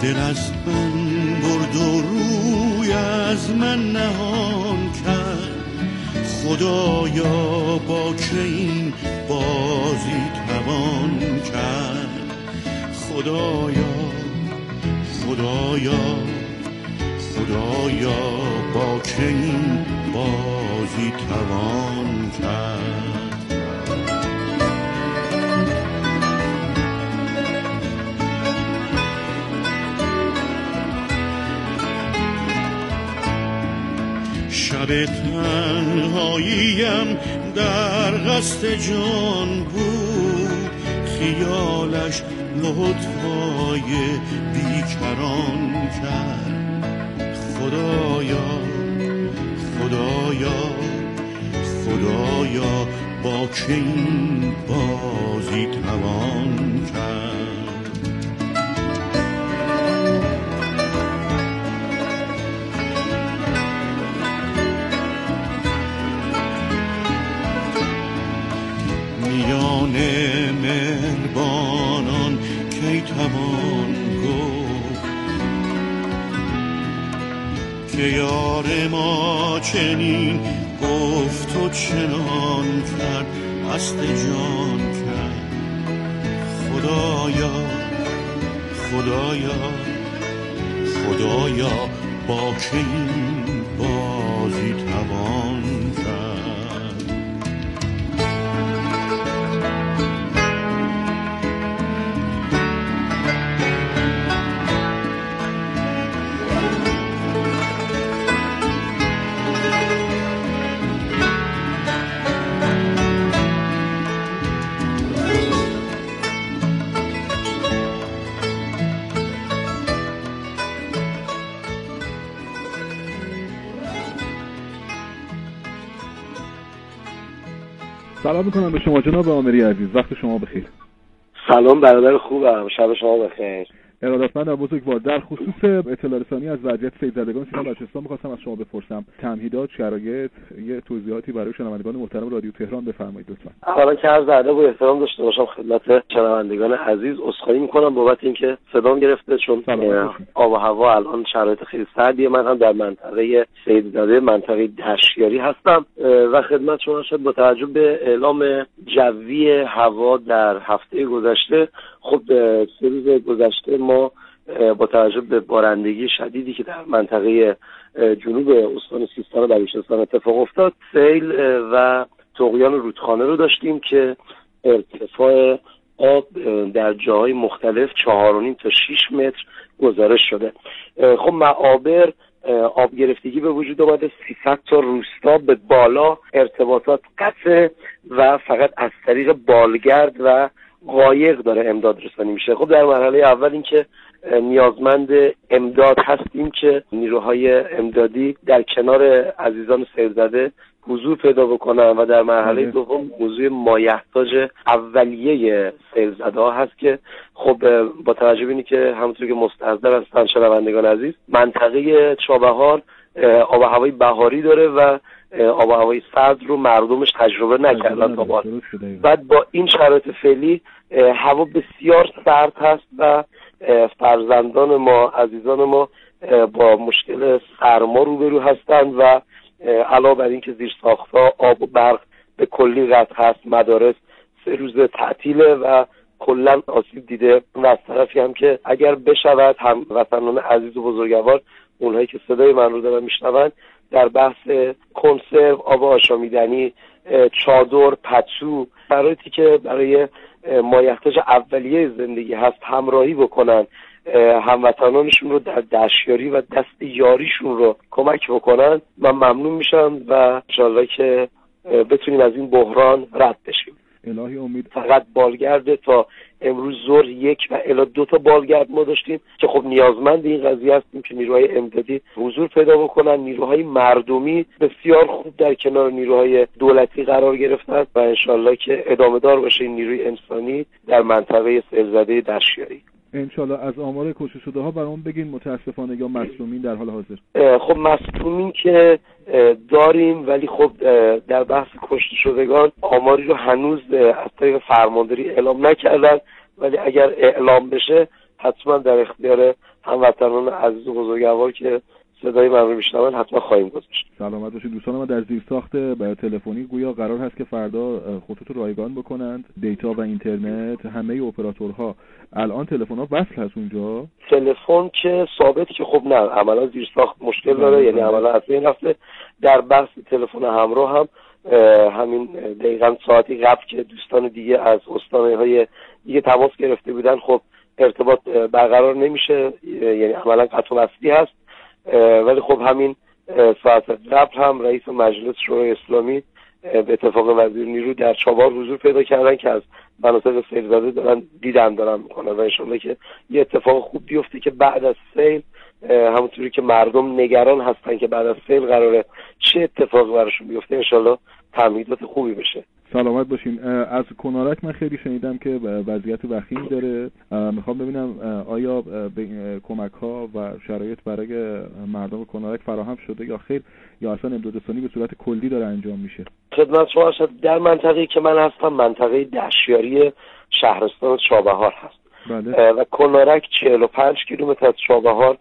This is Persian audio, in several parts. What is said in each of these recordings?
دل از من برد و روی از من نهان کرد. خدایا با که این بازی توان کرد. خدایا خدایا خدایا با که این بازی توان کرد. شب تنهاییم در قصد جان بود، خیالش لطفای بیکران کرد. خدایا خدایا خدایا با که این بازی توان کرد. میان مهربانان کی توان گفت که یار ما چنین گفت و چنان کرد، قصد جان کرد. خدایا خدایا خدایا با که این بازی توان کرد. سلام میکنم به شما جناب آمری عزیز، وقت شما بخیر. سلام برادر خوبم، شب شما بخیر. ارادتمندم بزرگوار. در خصوص اطلاع رسانی از وضعیت سیدزدگان سینا بلوچستان می‌خواستم از شما بپرسم تمهیدات، شرایط، یه توضیحاتی برای شنوندگان محترم رادیو تهران بفرمایید لطفاً. اولا که عرض ادب و احترام داشته باشم خدمت شنوندگان عزیز. عذرخواهی می‌کنم بابت اینکه صدام گرفته، چون آب و هوا الان شرایط خیلی سردیه. من هم در منطقه سیدزده، منطقه دشیاری هستم و خدمت شما شد با توجه به اعلام جوی هوا در هفته گذشته. خب 3 روز گذشته ما با توجه به بارندگی شدیدی که در منطقه جنوب استان سیستان و بلوچستان اتفاق افتاد، سیل و طغیان رودخانه رو داشتیم که ارتفاع آب در جاهای مختلف 4.5 تا 6 متر گزارش شده. خب معابر آب گرفتگی به وجود آمده، 300 تا روستا به بالا ارتباطات قطع و فقط از طریق بالگرد و قایق داره امداد رسانی میشه. خب در مرحله اول این که نیازمند امداد هستیم که نیروهای امدادی در کنار عزیزان سیل‌زده حضور پیدا بکنن و در مرحله دوم موضوع مایحتاج اولیه سیل‌زده ها هست که خب با توجه به اینی که همونطور که مستحضر هستن شنوندگان عزیز، منطقه چابهار آب و هوای بهاری داره و آب و هوای سرد رو مردمش تجربه نکردن تا بعد. بعد با این شرایط فعلی هوا بسیار سرد هست و فرزندان ما، عزیزان ما با مشکل سرما روبرو هستند و علاوه بر این که زیرساخت‌ها، آب و برق به کلی قطع هست، مدارس 3 روز تعطیله و کلا آسیب دیده. و از طرفی هم که اگر بشود هموطنان عزیز و بزرگوار، اونهایی که صدای من رو دارن میشنون، در بحث کنسرو، آب آشامیدنی، چادر، پتو، شرایطی که برای مایحتاج اولیه زندگی هست همراهی بکنن، هموطنانشون رو در دستیاری و دست یاریشون رو کمک بکنن، من ممنون میشم و انشالله که بتونیم از این بحران رد بشیم. الهی امید. فقط بالگرد تا امروز ظهر 1 و الی 2 تا بالگرد ما داشتیم که خب نیازمند این قضیه هستیم که نیروهای امدادی حضور پیدا بکنن. نیروهای مردمی بسیار خوب در کنار نیروهای دولتی قرار گرفتن و انشالله که ادامه دار باشه این نیروی انسانی در منطقه سیل‌زده دشیاری. انشالله. از آمار کشته شده ها برام بگین متاسفانه، یا مصدومین در حال حاضر؟ خب مصدومین که داریم، ولی خب در بحث کشته شدگان آماری رو هنوز از طریق فرمانداری اعلام نکردن، ولی اگر اعلام بشه حتما در اختیار هموطنان عزیز و بزرگوار که صدای من رو میشنون حتما خواهیم گذاشت. سلامت باشید دوستان. ما در زیرساخت تلفنی گویا قرار هست که فردا خطوط رو رایگان بکنند، دیتا و اینترنت، همه اپراتورها. الان تلفن‌ها وصل هست اونجا؟ تلفن که ثابت که خب نه، عملا زیرساخت مشکل داره، یعنی عملا از این رفته. در بحث تلفن همراه هم همین دقیقاً ساعتی قبل که دوستان دیگه از استان‌های دیگه تماس گرفته بودن، خب ارتباط برقرار نمیشه، یعنی عملا قطع و وصلی هست. ولی خب همین ساعت قبل هم رئیس مجلس شورای اسلامی به اتفاق وزیر نیرو در چابهار حضور پیدا کردن که از مناطق سیل زده دارن میکنن و انشالله که یه اتفاق خوب بیفته که بعد از سیل، همونطوری که مردم نگران هستن که بعد از سیل قراره چه اتفاقی براشون بیفته، انشالله تمهیدات خوبی بشه. سلامت باشین. از کنارک من خیلی شنیدم که وضعیت وخیم داره. میخوام ببینم آیا کمک‌ها و شرایط برای مردم کنارک فراهم شده یا خیر، یا اصلا امدادرسانی به صورت کلی داره انجام میشه؟ خدمت شما هست. در منطقه‌ای که من هستم منطقه دشیاری شهرستان چابهار هست. بله. و کنارک 45 کیلومتر از چابهار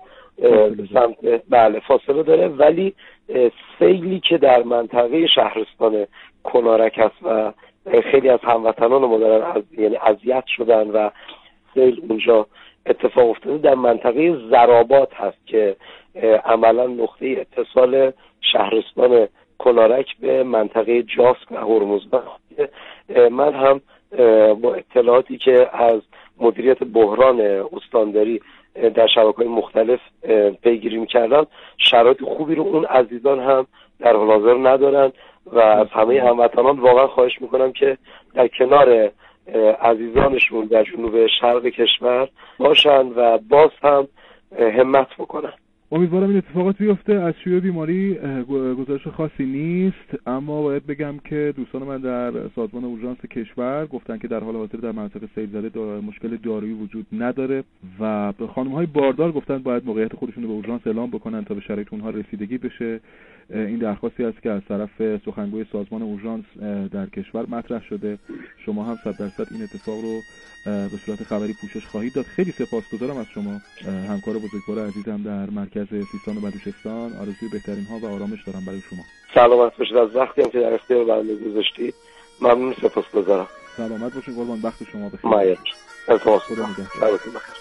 سمت فاصله داره، ولی سیلی که در منطقه شهرستان کنارک هست و خیلی از هموطنان ما دارن یعنی اذیت شدن و سیل اونجا اتفاق افتاده، در منطقه زرابات هست که عملا نقطه اتصال شهرستان کنارک به منطقه جاسک و هرمزگان. من هم با اطلاعاتی که از مدیریت بحران استانداری در شبکه‌های مختلف پیگیری می‌کردم، شرایط خوبی رو اون عزیزان هم در حال حاضر ندارن و از همه هموطنان واقعا خواهش میکنم که در کنار عزیزانشون در جنوب شرق کشور باشن و باز هم همت بکنن. امیدوارم این اتفاقات بیفته. از شیوع بیماری گزارش خاصی نیست، اما باید بگم که دوستان من در سازمان اورژانس کشور گفتن که در حال حاضر در مناطق سیل زده مشکل دارویی وجود نداره و به خانم‌های باردار گفتن باید موقعیت خودشون رو به اورژانس اعلام بکنن تا به شرایط اونها رسیدگی بشه. این درخواستی است که از طرف سخنگوی سازمان اورژانس در کشور مطرح شده. شما هم 100% این اتفاق رو به صورت خبری پوشش خواهید داد. خیلی سپاسگزارم از شما همکار بزرگوار عزیزم در مرکز سیستان و بلوچستان. آرزوی بهترین ها و آرامش دارم برای شما. سلامت باشید. از وقتی هم که در اختیار برنامه گذاشتید ممنون، سپاسگزارم. سلامت باشید قربان. وقت شما بخیر. مایل التماس خدا نگهدار. شبتون بخیر.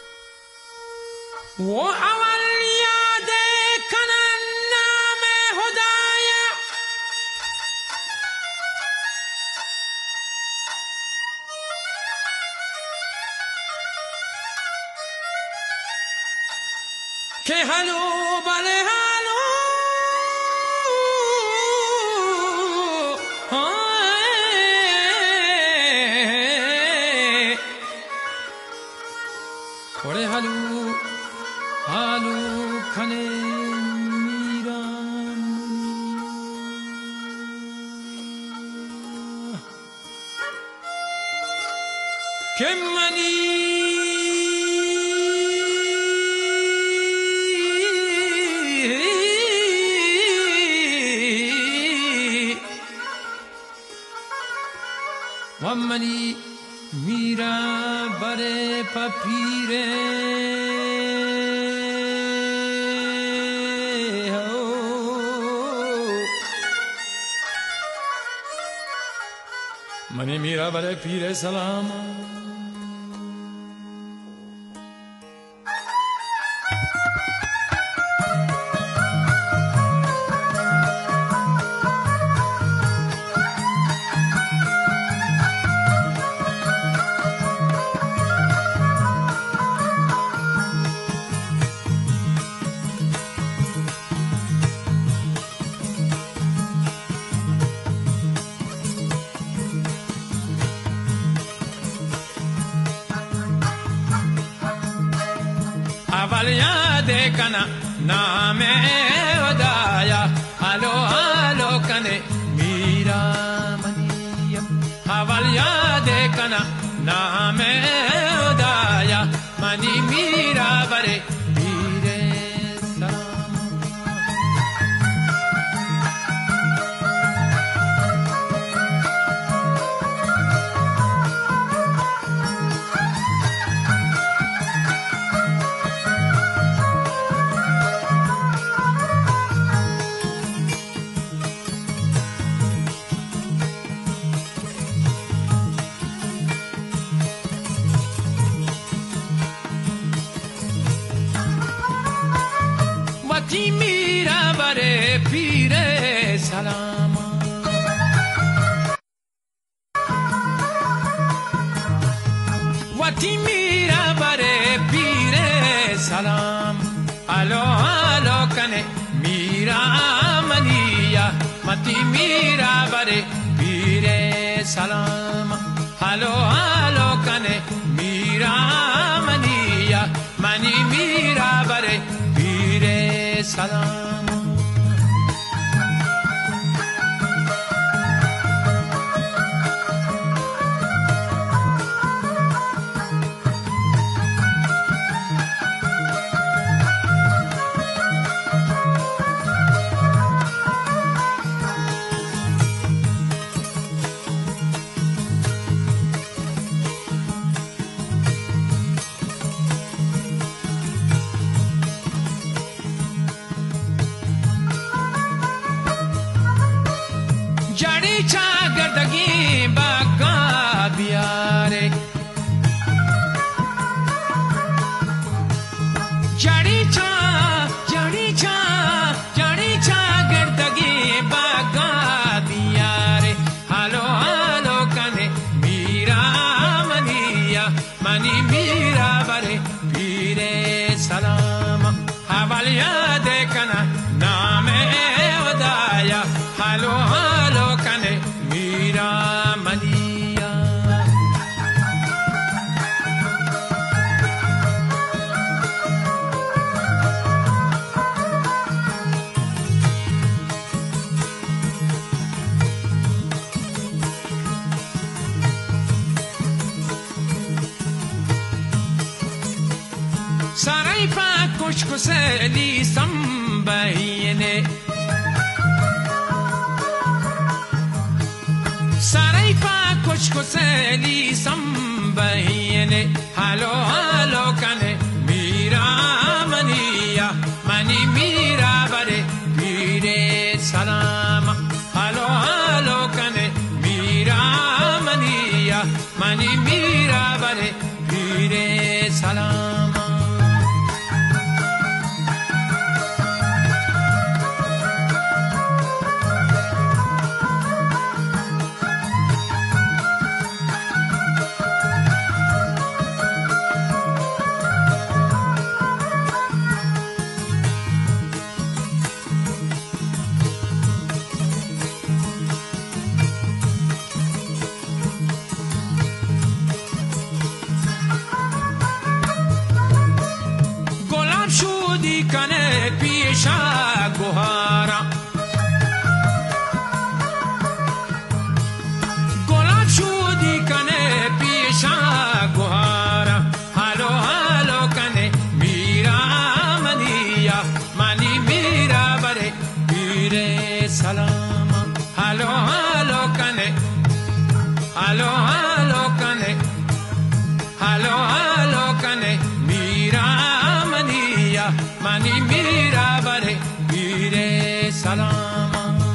که هلو بله هلو کوره هلو هلو کنه میرم که منی و منی میرم بره پپیره منی میرم بره پیر سلام اول یاد کنا نام ودایا الو الو کنه میرا منیم اول یاد کنا نام ودایا منی میرا بره پیر سلام وقتی میرا بره پیر سلام هلو هلو کنه میرا منیا منی میرا بره پیر سلام سرای پا کشک سلی سنبهینه سرای پا کشک سلی سنبهینه هلو هلو کنه میرا منیا منی میرا بره پیر سلام هلو هلو کنه میرا منیا منی میرا بره پیر سلام کنه پیشا گوهارا گلاب شودی کنه پیشا گوهارا هلو هلو کنه میرا منیا منی میرا بره پیر سلام هلو هلو کنه هلو هلو کنه هلو هلو کنه میرا منیا منی میرا بره پیر سلام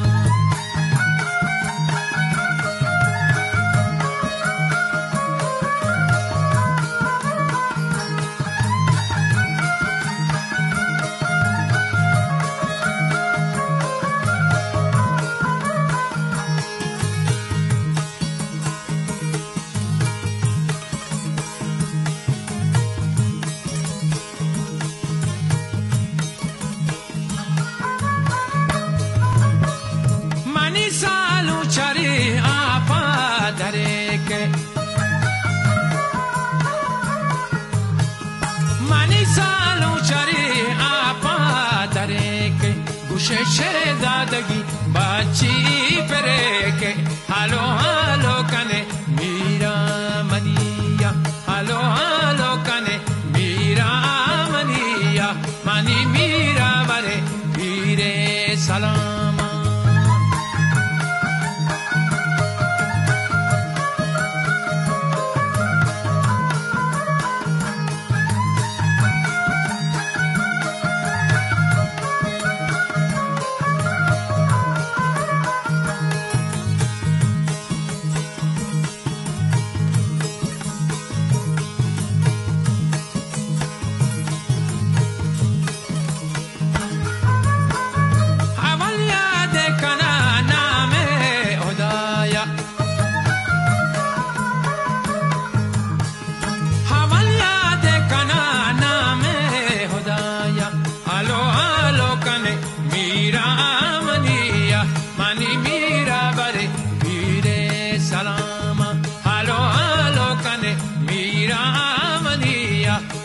शहजादगी बाची परे के हालो हालो कने मीरा मनिया हालो हालो कने मीरा मनिया मनी मीरा बरे पीरे सलाम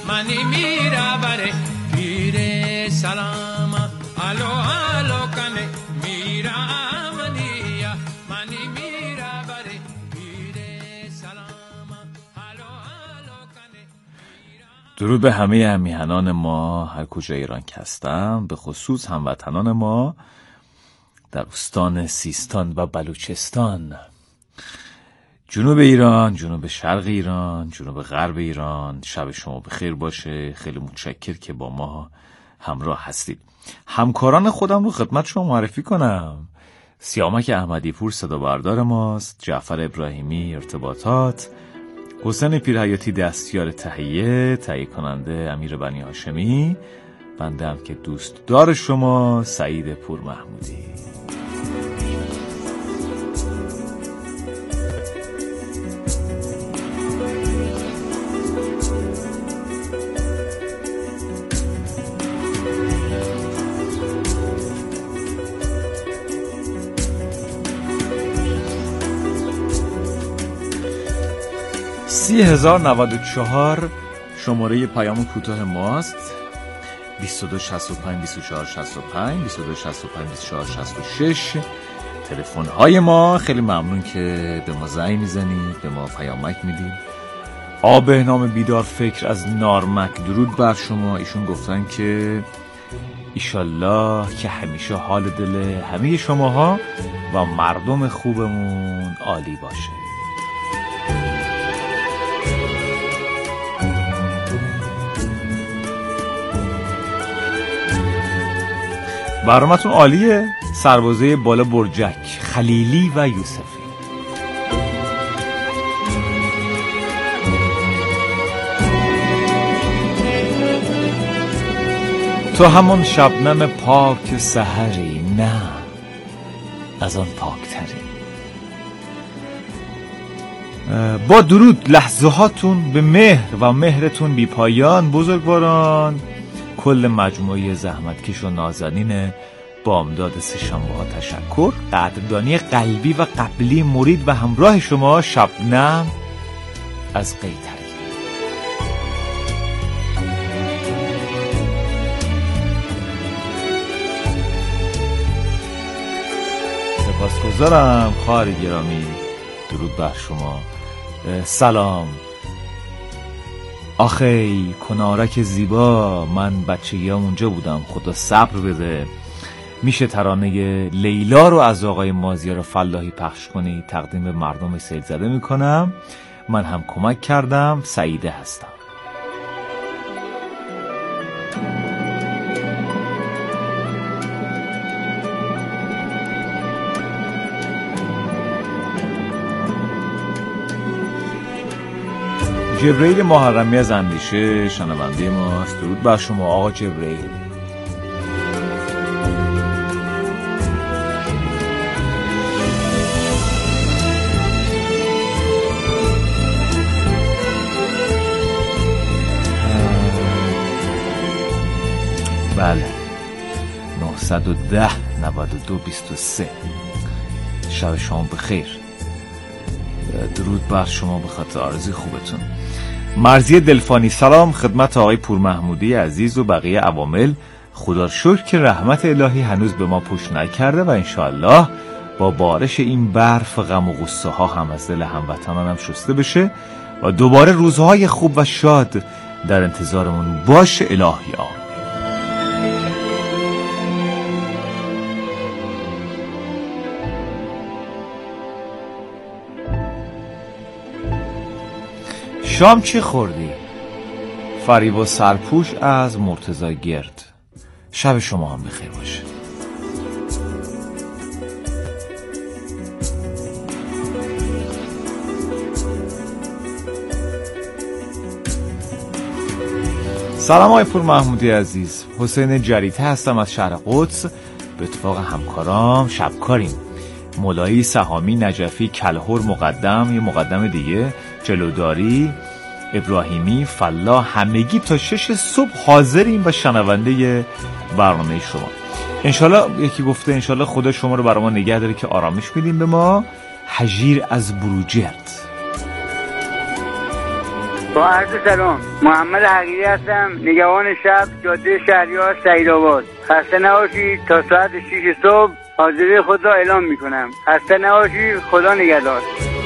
منی میرا بره پیر سلام الو الو کنه میرا منیا منی میرا بره پیر سلام الو الو کنه. درود به همه میهنان ما هر کجا ایران که هستن، به خصوص هموطنان ما در استان سیستان و بلوچستان، جنوب ایران، جنوب شرق ایران، جنوب غرب ایران. شب شما بخیر باشه. خیلی متشکر که با ما همراه هستید. همکاران خودم رو خدمت شما معرفی کنم. سیامک احمدی پور صدا بردار ماست، جعفر ابراهیمی ارتباطات، حسین پیرحیاتی دستیار تهیه کننده امیر بنی هاشمی، بنده هم که دوست دار شما سعید پور محمودی. $30,094 شماره پیام کوتاه ماست. 2265 2465 2265 2466 تلفن های ما. خیلی ممنون که به ما زنگ میزنید، به ما پیامک میدید. آب نام بیدار فکر از نارمک، درود بر شما. ایشون گفتن که ایشالله که همیشه حال دل همه شماها و مردم خوبمون عالی باشه. برنامه‌تون عالیه. سربازه بالا برجک، خلیلی و یوسفی. تو همون شبنم پاک سحری، نه از آن پاکتری. با درود لحظه هاتون به مهر و مهرتون بی پایان. بزرگواران، کل مجموعه زحمتکش و نازنین بامداد سه‌شنبه ها تشکر. قدردانی قلبی و قبلی مرید و همراه شما شبنم از قیتری. سپاسگزارم خواهر گرامی. درود بر شما. سلام. آخی کنارک زیبا، من بچگیام اونجا بودم، خدا صبر بده. میشه ترانه لیلا رو از آقای مازیار فلاحی پخش کنی؟ تقدیم به مردم سیل زده میکنم. من هم کمک کردم. سعیده هستم. جبرئیل محرمی از اندیشه شنونده ماست. درود بر شما آقا جبرئیل. بله 910 92 23. شب شما بخیر. درود بر شما به خاطر آرزوی خوبتون. مرضی دلفانی، سلام خدمت آقای پور محمودی عزیز و بقیه عوامل. خدا شکر که رحمت الهی هنوز به ما پشت نکرده و انشاءالله با بارش این برف غم و غصه ها هم از دل هموطنانم شسته بشه و دوباره روزهای خوب و شاد در انتظارمون باشه. الهی آمین. شام چی خوردی؟ فریبا سرپوش از مرتضی گرد. شب شما هم بخیر باشه. سلام آقای پور محمودی عزیز. حسین جریته هستم از شهر قدس. به اتفاق همکارام شبکاریم. مولایی، سهامی، نجفی، کلهر، مقدم، یه مقدم دیگه، جلوداری، ابراهیمی، فلاح، همگی تا 6 صبح حاضریم و شنونده برنامه شما. انشالله یکی گفته انشالله خدا شما رو برای ما نگه داره که آرامش میدیم به ما. حجیر از بروجرد. با عرض سلام، محمد حقیقی هستم، نگهبان شب، جاده شهریار سعیدآباد. خسته نباشید. تا ساعت 6 صبح حاضری خود را اعلام میکنم. خسته نباشید. خدا نگهدار.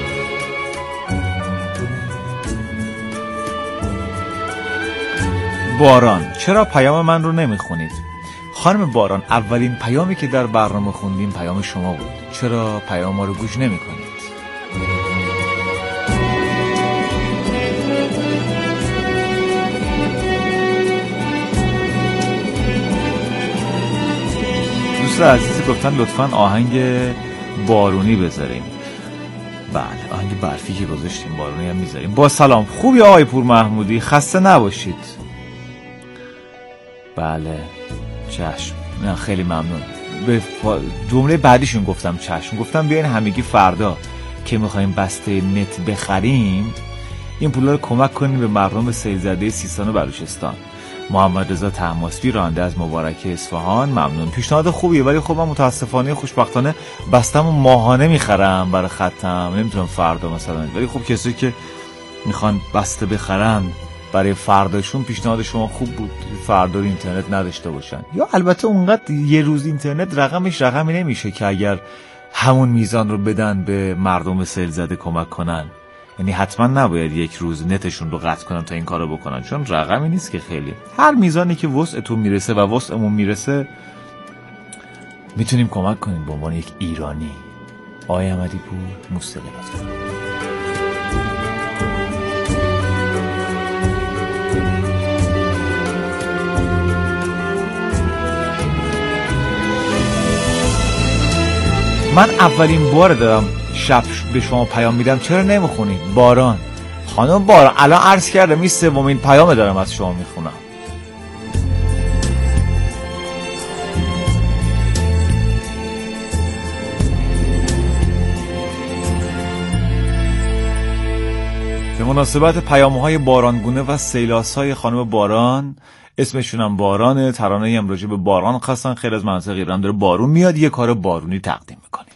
باران، چرا پیام من رو نمیخونید؟ خانم باران، اولین پیامی که در برنامه خوندیم پیام شما بود. چرا پیام ما رو گوش نمیکنید؟ دوست عزیزی گفتن لطفاً آهنگ بارونی بذاریم. بله، آهنگ برفی که گذاشتیم بارونی هم میذاریم. با سلام، خوبی آقای پور محمودی؟ خسته نباشید. بله چشم، نه خیلی ممنون. به جمله بعدیشون گفتم چشم، گفتم بیاین همگی فردا که میخوایم بسته نت بخریم این پولا رو کمک کنیم به مردم سیل‌زده سیستان و بلوچستان. محمد رضا طهماسبی، راننده از مبارک اصفهان، ممنون. پیشنهاد خوبیه، ولی خب من متاسفانه خوشبختانه بستم ماهانه میخرم برای خطم، نمیتونم فردا مثلا. ولی خب کسی که میخوان بسته بخرن برای فرداشون، پیشنهاد شما خوب بود، فردا اینترنت نداشته باشن. یا البته اونقدر یه روز اینترنت رقمش رقمی نمیشه که اگر همون میزان رو بدن به مردم سیل‌زده کمک کنن. یعنی حتما نباید یک روز نتشون رو قطع کنن تا این کارو بکنن، چون رقمی نیست که خیلی. هر میزانی که وسعتون میرسه و وسعمون میرسه میتونیم کمک کنیم به عنوان یک ایرانی. آقای احمدی پور، موسیقی لطفا. من اولین بار دارم شب به شما پیام میدم، چرا نمیخونید؟ باران، خانم باران، الان عرض کردم این سومین پیام دارم از شما میخونم. به مناسبت پیام‌های بارانگونه و سیلاس‌های خانم باران، اسمشون هم بارانه، ترانه‌ای هم راجع به باران خواستن. خیلی از مناطق ایران داره بارون میاد، یه کار بارونی تقدیم میکنیم.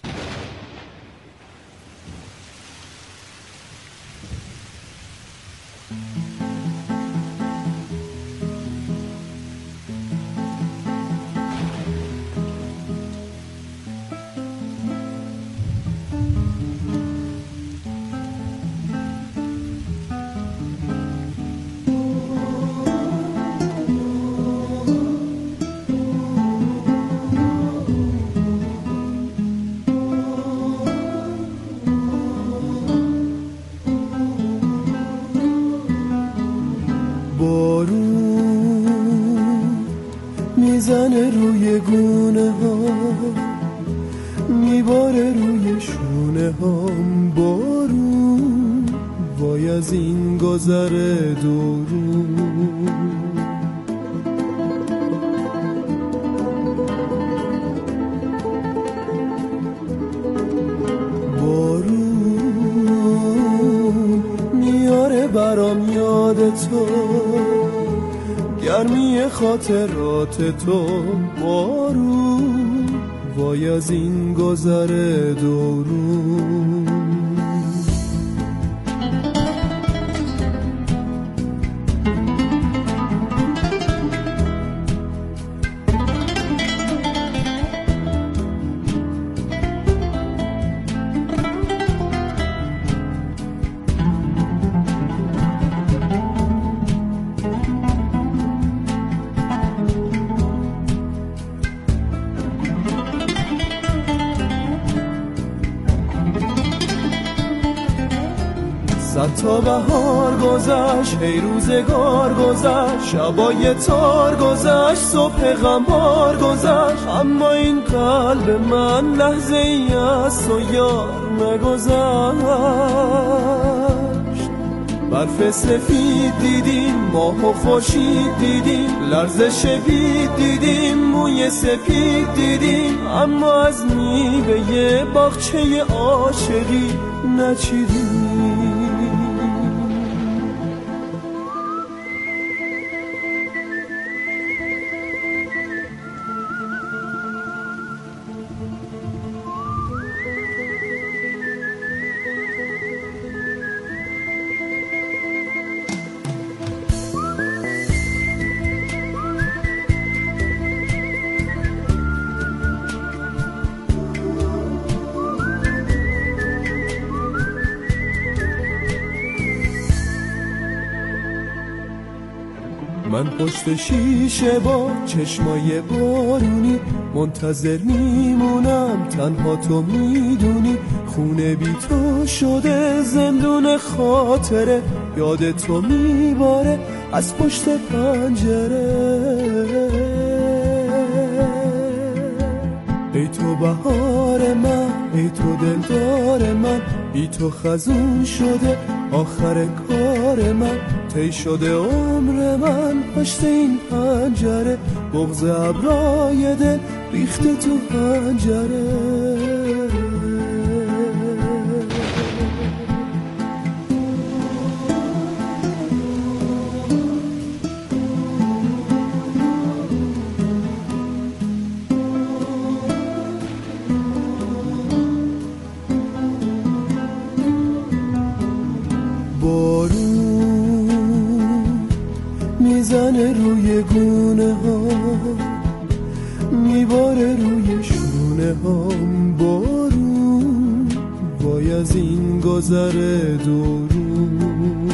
میزنه روی گونه ها، میباره روی شونه هام. بارون وای از این گذر دورون، بارون میاره برام یاد تو، گرمی خاطرات تو. بارون وای از این گذر دورون. تا بهار گذشت، ای روزگار گذشت، شبای تار گذشت، صبح غمار گذشت، اما این قلب من لحظه ای از تو یار نگذشت. برف سفید دیدیم، ماه و خورشید دیدیم، لرزش بید دیدیم، موی سپید دیدیم، اما از میوه باغچه عاشقی نچیدیم. من پشت شیشه با چشمای بارونی منتظر میمونم، تنها تو میدونی خونه بی تو شده زندون خاطره، یاد تو میباره از پشت پنجره. ای تو بهار من، ای تو دلدار من، بی تو خزون شده آخر کار من، طی شده عمر من پشت این پنجره، بغض ابرای دل ریخته تو پنجره. میزنه روی گونه ها، میباره روی شونه ها، بارون وای از این گذر دورون.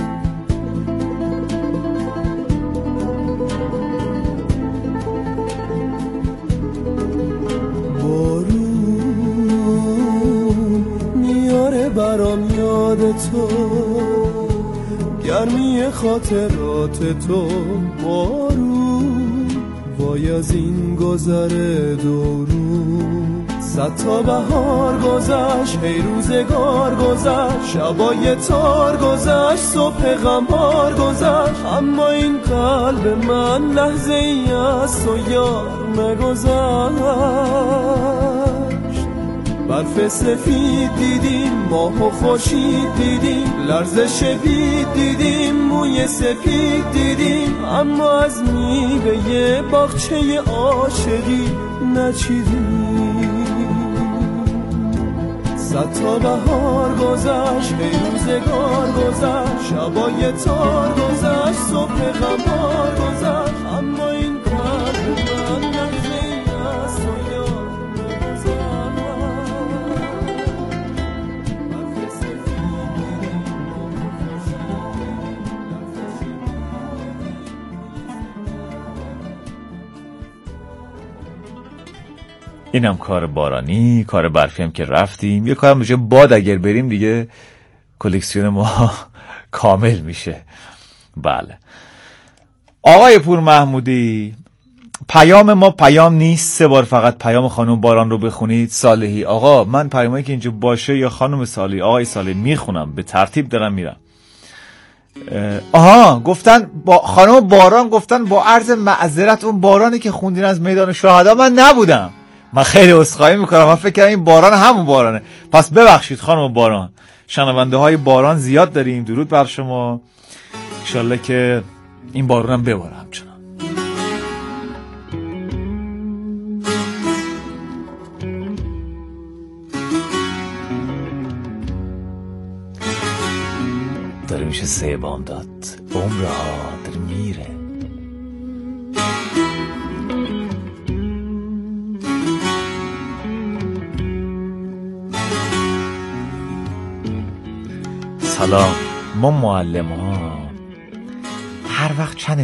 بارون میاره برام یاد تو، گرمی خاطرات تو، بارون وای از این گذر دورون. 100 تا بهار گذشت، ای روزگار گذشت، شبای تار گذشت، صبح غمبار گذشت، اما این قلب من لحظه ای از تو یار نگذشت. برف سفید دیدیم، ماه و خورشید دیدیم، لرزش بید دیدیم، موی سپید دیدیم، اما از میوه باغچه عاشقی نچیدیم. 100 تا بهار گذشت، ای روزگار گذشت، شبای تار گذشت، صبح غمبار گذشت، اما این قلب من لحظه ای از تو یار نگذشت. اینم کار بارانی، کار برفی هم که رفتیم، یه کارم بشه باد اگر بریم دیگه کلکسیون ما کامل میشه. بله آقای پور محمودی، پیام ما پیام نیست، 3 بار فقط پیام خانم باران رو بخونید. صالحی آقا، من پیامایی که اینجا باشه یا خانم صالحی آقای صالحی میخونم، به ترتیب دارم میرم. گفتن با خانم باران، گفتن با عرض معذرت اون بارانی که خوندین از میدان شهدا من نبودم، من خیلی عذرخواهی میکنم، من فکر کردم این باران همون بارانه، پس ببخشید خانم باران. شنونده های باران زیاد داریم، درود بر شما، انشالله که این باران هم بباره همچنان. داره میشه 3 بامداد، عمرها داره میره. سلام، ما معلم ها هر وقت چند